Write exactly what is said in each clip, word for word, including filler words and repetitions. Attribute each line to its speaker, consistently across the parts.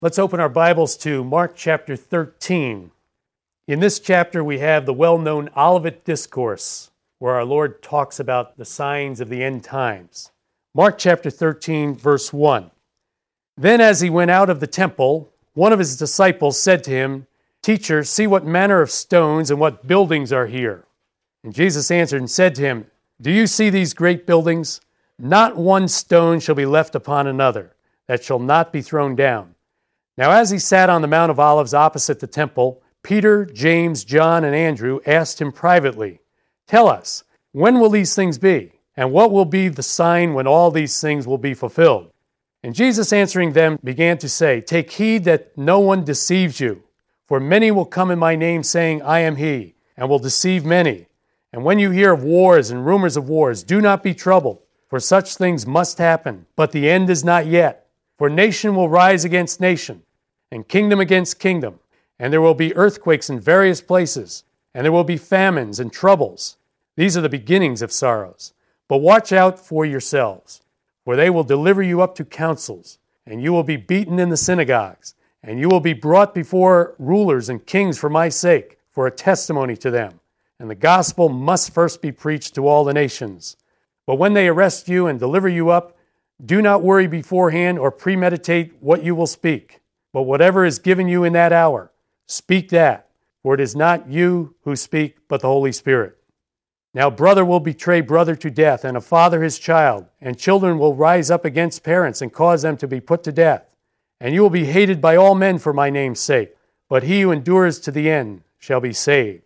Speaker 1: Let's open our Bibles to Mark chapter thirteen. In this chapter, we have the well-known Olivet Discourse, where our Lord talks about the signs of the end times. Mark chapter thirteen, verse one. Then as he went out of the temple, one of his disciples said to him, "Teacher, see what manner of stones and what buildings are here." And Jesus answered and said to him, "Do you see these great buildings? Not one stone shall be left upon another, that shall not be thrown down." Now as he sat on the Mount of Olives opposite the temple, Peter, James, John, and Andrew asked him privately, "Tell us, when will these things be? And what will be the sign when all these things will be fulfilled?" And Jesus answering them began to say, "Take heed that no one deceives you. For many will come in my name, saying, 'I am he,' and will deceive many. And when you hear of wars and rumors of wars, do not be troubled, for such things must happen, but the end is not yet. For nation will rise against nation, and kingdom against kingdom, and there will be earthquakes in various places, and there will be famines and troubles. These are the beginnings of sorrows. But watch out for yourselves, for they will deliver you up to councils, and you will be beaten in the synagogues, and you will be brought before rulers and kings for my sake, for a testimony to them. And the gospel must first be preached to all the nations. But when they arrest you and deliver you up, do not worry beforehand or premeditate what you will speak, but whatever is given you in that hour, speak that, for it is not you who speak, but the Holy Spirit. Now brother will betray brother to death, and a father his child, and children will rise up against parents and cause them to be put to death. And you will be hated by all men for my name's sake, but he who endures to the end shall be saved."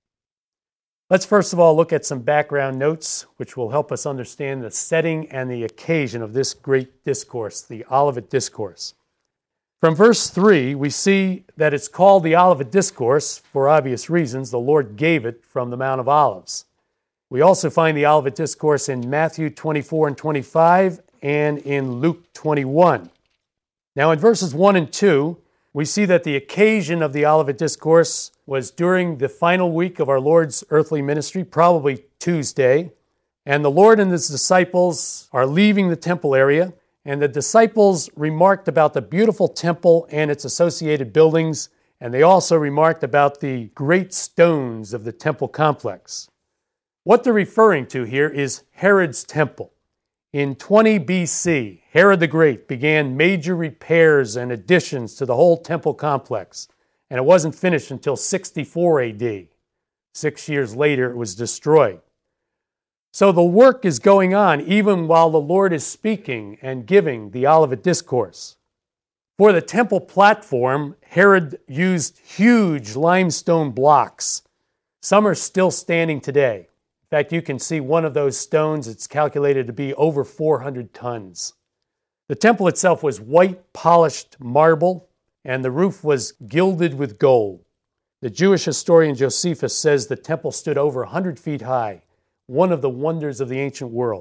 Speaker 1: Let's first of all look at some background notes, which will help us understand the setting and the occasion of this great discourse, the Olivet Discourse. From verse three, we see that it's called the Olivet Discourse for obvious reasons. The Lord gave it from the Mount of Olives. We also find the Olivet Discourse in Matthew twenty-four and twenty-five and in Luke twenty-one. Now in verses one and two, we see that the occasion of the Olivet Discourse was during the final week of our Lord's earthly ministry, probably Tuesday, and the Lord and his disciples are leaving the temple area, and the disciples remarked about the beautiful temple and its associated buildings, and they also remarked about the great stones of the temple complex. What they're referring to here is Herod's temple. In twenty B C, Herod the Great began major repairs and additions to the whole temple complex, and it wasn't finished until sixty-four A D. Six years later, it was destroyed. So the work is going on even while the Lord is speaking and giving the Olivet Discourse. For the temple platform, Herod used huge limestone blocks. Some are still standing today. In fact, you can see one of those stones. It's calculated to be over four hundred tons. The temple itself was white polished marble, and the roof was gilded with gold. The Jewish historian Josephus says the temple stood over one hundred feet high, one of the wonders of the ancient world.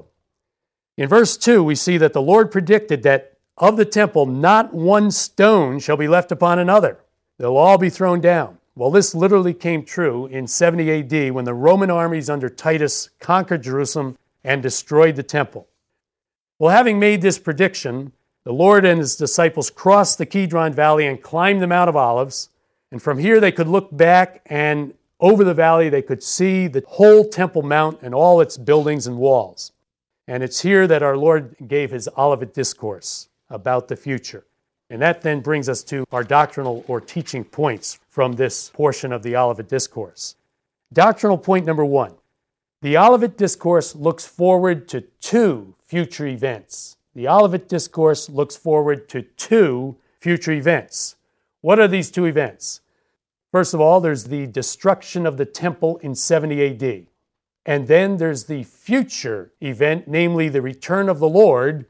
Speaker 1: In verse two, we see that the Lord predicted that of the temple, not one stone shall be left upon another. They'll all be thrown down. Well, this literally came true in seventy A D when the Roman armies under Titus conquered Jerusalem and destroyed the temple. Well, having made this prediction, the Lord and his disciples crossed the Kidron Valley and climbed the Mount of Olives, and from here they could look back, and over the valley they could see the whole Temple Mount and all its buildings and walls. And it's here that our Lord gave his Olivet Discourse about the future. And that then brings us to our doctrinal or teaching points from this portion of the Olivet Discourse. Doctrinal point number one. The Olivet Discourse looks forward to two future events. The Olivet Discourse looks forward to two future events. What are these two events? First of all, there's the destruction of the temple in seventy A D. And then there's the future event, namely the return of the Lord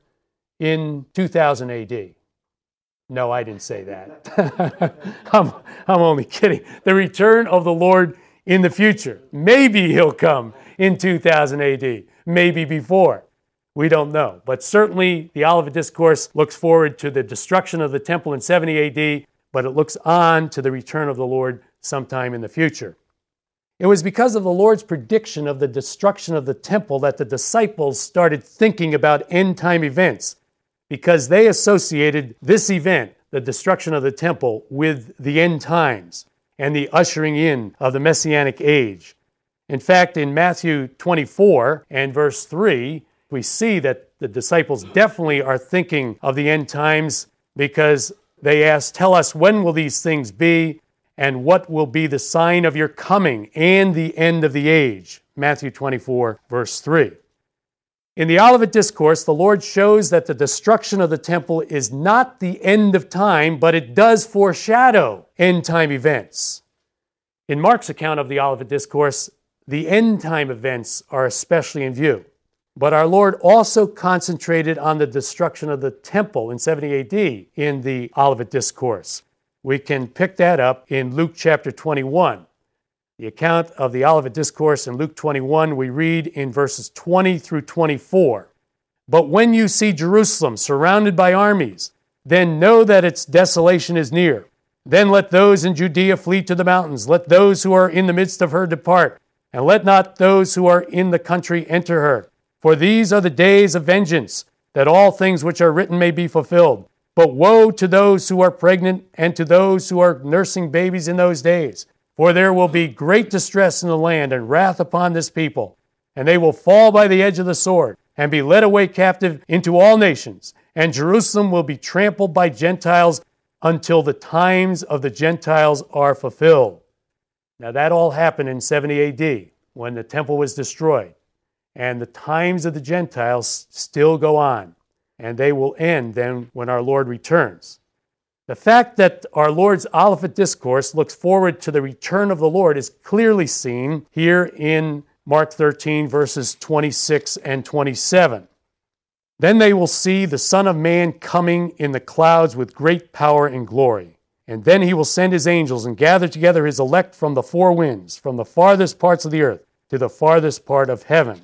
Speaker 1: in two thousand A D. No, I didn't say that. I'm, I'm only kidding. The return of the Lord in the future. Maybe he'll come in two thousand A D. Maybe before. We don't know. But certainly the Olivet Discourse looks forward to the destruction of the temple in seventy A D, but it looks on to the return of the Lord sometime in the future. It was because of the Lord's prediction of the destruction of the temple that the disciples started thinking about end-time events, because they associated this event the destruction of the temple with the end times and the ushering in of the Messianic age. In fact, in Matthew twenty-four and verse three, we see that the disciples definitely are thinking of the end times because they ask, "Tell us, when will these things be, and what will be the sign of your coming and the end of the age?" Matthew twenty-four, verse three. In the Olivet Discourse, the Lord shows that the destruction of the temple is not the end of time, but it does foreshadow end-time events. In Mark's account of the Olivet Discourse, the end-time events are especially in view. But our Lord also concentrated on the destruction of the temple in seventy A D in the Olivet Discourse. We can pick that up in Luke chapter twenty-one. The account of the Olivet Discourse in Luke twenty-one, we read in verses twenty through twenty-four. "But when you see Jerusalem surrounded by armies, then know that its desolation is near. Then let those in Judea flee to the mountains. Let those who are in the midst of her depart, and let not those who are in the country enter her. For these are the days of vengeance, that all things which are written may be fulfilled. But woe to those who are pregnant and to those who are nursing babies in those days. For there will be great distress in the land and wrath upon this people, and they will fall by the edge of the sword and be led away captive into all nations, and Jerusalem will be trampled by Gentiles until the times of the Gentiles are fulfilled." Now that all happened in seventy A D when the temple was destroyed, and the times of the Gentiles still go on, and they will end then when our Lord returns. The fact that our Lord's Olivet Discourse looks forward to the return of the Lord is clearly seen here in Mark thirteen, verses twenty-six and twenty-seven. "Then they will see the Son of Man coming in the clouds with great power and glory. And then he will send his angels and gather together his elect from the four winds, from the farthest parts of the earth to the farthest part of heaven."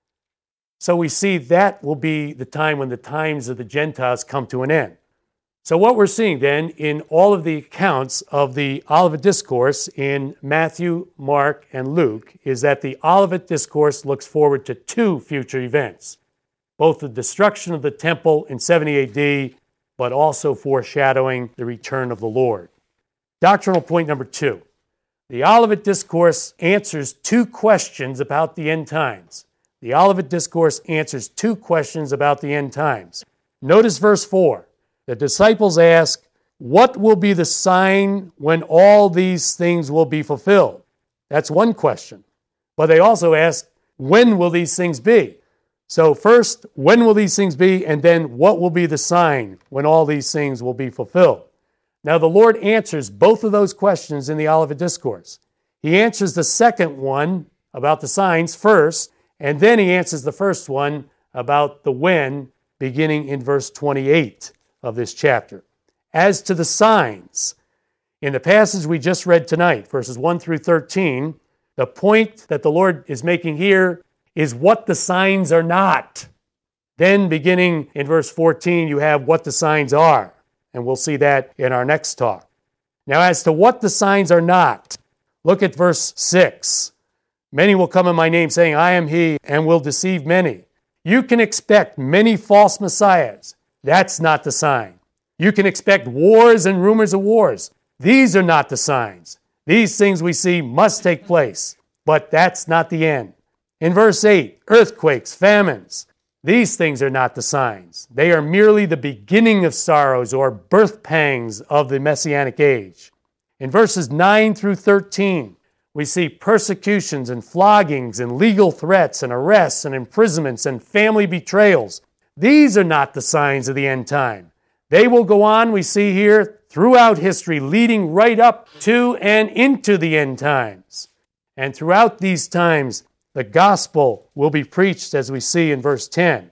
Speaker 1: So we see that will be the time when the times of the Gentiles come to an end. So what we're seeing then in all of the accounts of the Olivet Discourse in Matthew, Mark, and Luke is that the Olivet Discourse looks forward to two future events, both the destruction of the temple in seventy A D, but also foreshadowing the return of the Lord. Doctrinal point number two. The Olivet Discourse answers two questions about the end times. The Olivet Discourse answers two questions about the end times. Notice verse four. The disciples ask, "What will be the sign when all these things will be fulfilled?" That's one question. But they also ask, "When will these things be?" So first, when will these things be? And then, what will be the sign when all these things will be fulfilled? Now, the Lord answers both of those questions in the Olivet Discourse. He answers the second one about the signs first, and then he answers the first one about the when, beginning in verse twenty-eight of this chapter. As to the signs, in the passage we just read tonight, verses one through thirteen, the point that the Lord is making here is what the signs are not. Then beginning in verse fourteen, you have what the signs are, and we'll see that in our next talk. Now, as to what the signs are not, look at verse six. "Many will come in my name, saying, 'I am he,' and will deceive many." You can expect many false messiahs. That's not the sign. You can expect wars and rumors of wars. These are not the signs. These things we see must take place, but that's not the end. In verse eight, earthquakes, famines. These things are not the signs. They are merely the beginning of sorrows or birth pangs of the Messianic age. In verses nine through thirteen, we see persecutions and floggings and legal threats and arrests and imprisonments and family betrayals. These are not the signs of the end time. They will go on, we see here, throughout history, leading right up to and into the end times. And throughout these times, the gospel will be preached, as we see in verse ten.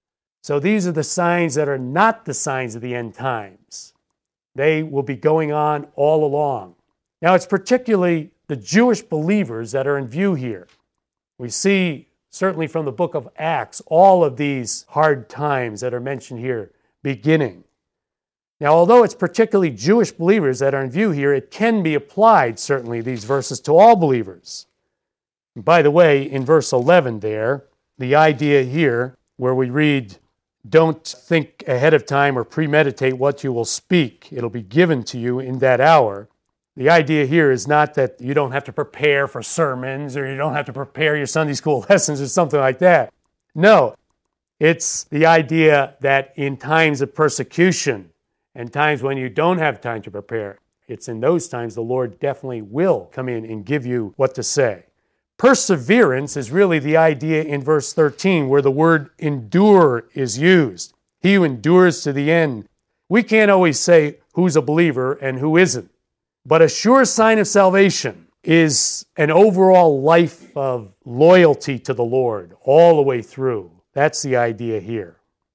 Speaker 1: So these are the signs that are not the signs of the end times. They will be going on all along. Now, it's particularly the Jewish believers that are in view here. We see, certainly from the book of Acts, all of these hard times that are mentioned here beginning. Now, although it's particularly Jewish believers that are in view here, it can be applied, certainly, these verses to all believers. And by the way, in verse eleven there, the idea here, where we read, Don't think ahead of time or premeditate what you will speak. It'll be given to you in that hour. The idea here is not that you don't have to prepare for sermons or you don't have to prepare your Sunday school lessons or something like that. No, it's the idea that in times of persecution and times when you don't have time to prepare, it's in those times the Lord definitely will come in and give you what to say. Perseverance is really the idea in verse thirteen where the word endure is used. He who endures to the end. We can't always say who's a believer and who isn't. But a sure sign of salvation is an overall life of loyalty to the Lord all the way through. That's the idea here.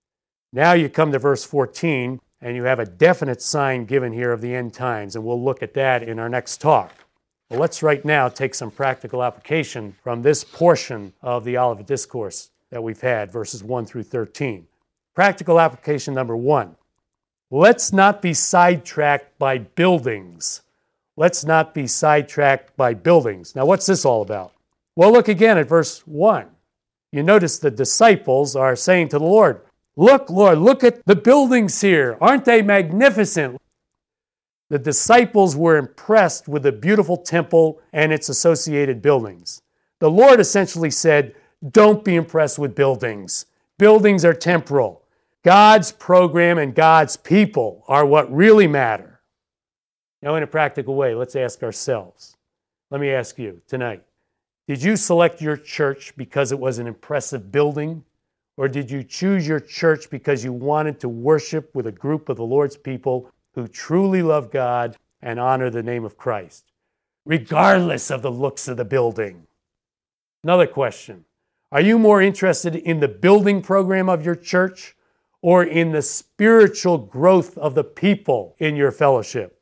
Speaker 1: Now you come to verse fourteen, and you have a definite sign given here of the end times, and we'll look at that in our next talk. Well, let's right now take some practical application from this portion of the Olivet Discourse that we've had, verses one through thirteen. Practical application number one. Let's not be sidetracked by buildings. Let's not be sidetracked by buildings. Now, what's this all about? Well, look again at verse one. You notice the disciples are saying to the Lord, "Look, Lord, look at the buildings here. Aren't they magnificent?" The disciples were impressed with the beautiful temple and its associated buildings. The Lord essentially said, don't be impressed with buildings. Buildings are temporal. God's program and God's people are what really matter. Now, in a practical way, let's ask ourselves. Let me ask you tonight. Did you select your church because it was an impressive building? Or did you choose your church because you wanted to worship with a group of the Lord's people who truly love God and honor the name of Christ, regardless of the looks of the building? Another question. Are you more interested in the building program of your church or in the spiritual growth of the people in your fellowship?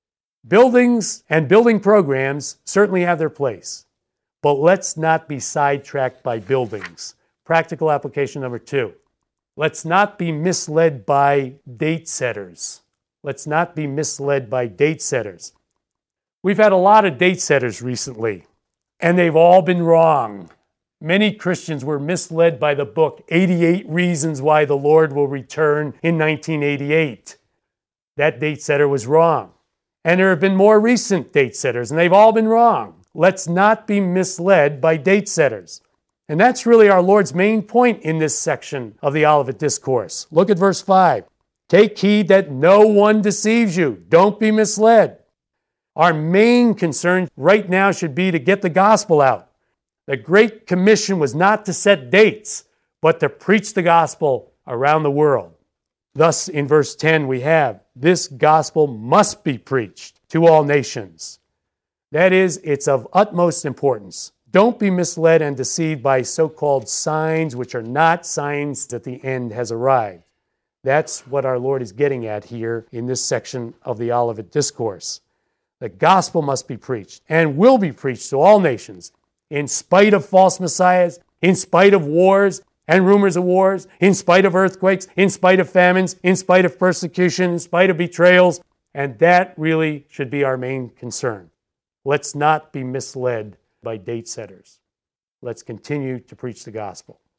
Speaker 1: Buildings and building programs certainly have their place, but let's not be sidetracked by buildings. Practical application number two. Let's not be misled by date setters. Let's not be misled by date setters. We've had a lot of date setters recently, and they've all been wrong. Many Christians were misled by the book eighty-eight Reasons Why the Lord Will Return in nineteen eighty-eight. That date setter was wrong. And there have been more recent date setters, and they've all been wrong. Let's not be misled by date setters. And that's really our Lord's main point in this section of the Olivet Discourse. Look at verse five. Take heed that no one deceives you. Don't be misled. Our main concern right now should be to get the gospel out. The Great Commission was not to set dates, but to preach the gospel around the world. Thus, in verse ten, we have, this gospel must be preached to all nations. That is, it's of utmost importance. Don't be misled and deceived by so-called signs, which are not signs that the end has arrived. That's what our Lord is getting at here in this section of the Olivet Discourse. The gospel must be preached and will be preached to all nations, in spite of false messiahs, in spite of wars and rumors of wars, in spite of earthquakes, in spite of famines, in spite of persecution, in spite of betrayals. And that really should be our main concern. Let's not be misled by date setters. Let's continue to preach the gospel.